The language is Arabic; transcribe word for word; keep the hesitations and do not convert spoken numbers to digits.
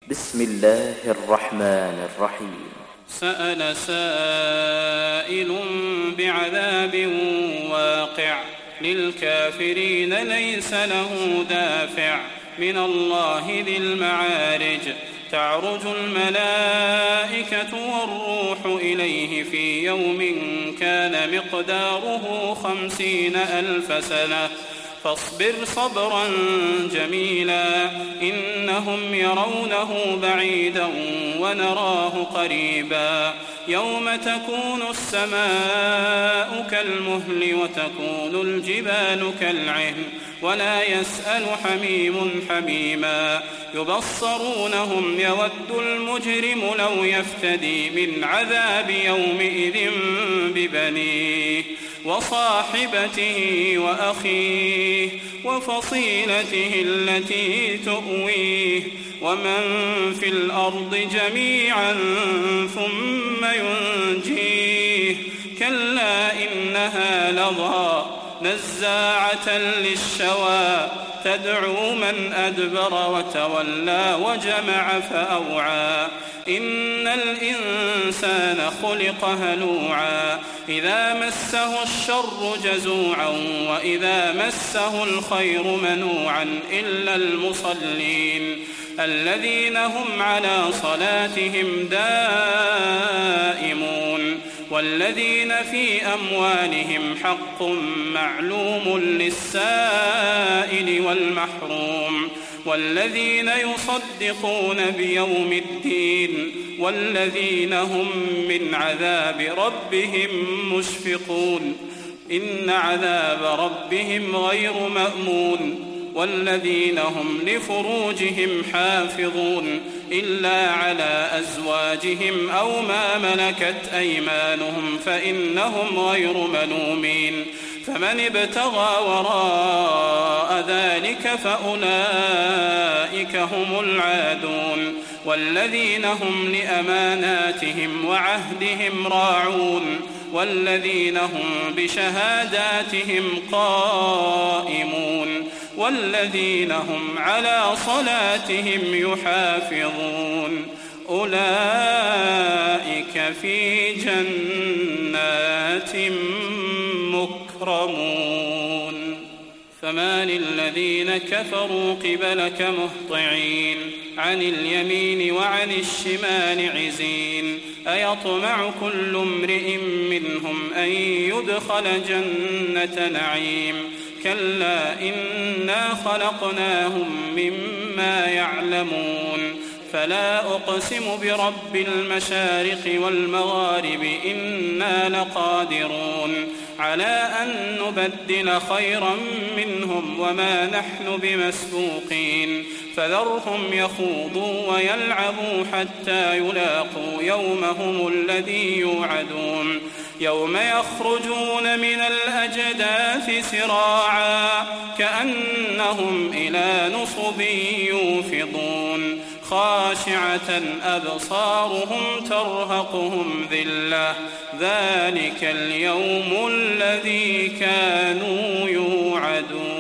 بسم الله الرحمن الرحيم. سأل سائل بعذاب واقع للكافرين ليس له دافع من الله ذي المعارج تعرج الملائكة والروح إليه في يوم كان مقداره خمسين ألف سنة فاصبر صبرا جميلا إنهم يرونه بعيدا ونراه قريبا يوم تكون السماء كالمهل وتكون الجبال كالعهن ولا يسأل حميم حميما يبصرونهم يود المجرم لو يفتدي من عذاب يومئذ ببنيه وصاحبته وأخيه وفصيلته التي تؤويه ومن في الأرض جميعا ثم ينجيه كلا إنها لظى نزاعة للشوى تدعو من أدبر وتولى وجمع فأوعى إن الإنسان خلق هلوعا إذا مسه الشر جزوعا وإذا مسه الخير منوعا إلا المصلين الذين هم على صلاتهم دائمون والذين في أموالهم حق معلوم للسائل والمحروم والذين يصدقون بيوم الدين والذين هم من عذاب ربهم مشفقون إن عذاب ربهم غير مأمون والذين هم لفروجهم حافظون إلا على أزواجهم أو ما ملكت أيمانهم فإنهم غير ملومين فمن ابتغى وراء ذلك فأولئك هم العادون والذين هم لأماناتهم وعهدهم راعون والذين هم بشهاداتهم قائمون والذين هم على صلاتهم يحافظون أولئك في جنات مكرمون فما للذين كفروا قبلك مهطعين عن اليمين وعن الشمال عزين أيطمع كل امرئ منهم أن يدخل جنة نعيم كلا إنا خلقناهم مما يعلمون فلا أقسم برب المشارق والمغارب إنا لقادرون على أن نبدل خيرا منهم وما نحن بمسبوقين فذرهم يخوضوا ويلعبوا حتى يلاقوا يومهم الذي يوعدون يوم يخرجون من الأجداث سراعا كأنهم إلى نصب يوفضون خاشعة أبصارهم ترهقهم ذلة ذلك اليوم الذي كانوا يوعدون.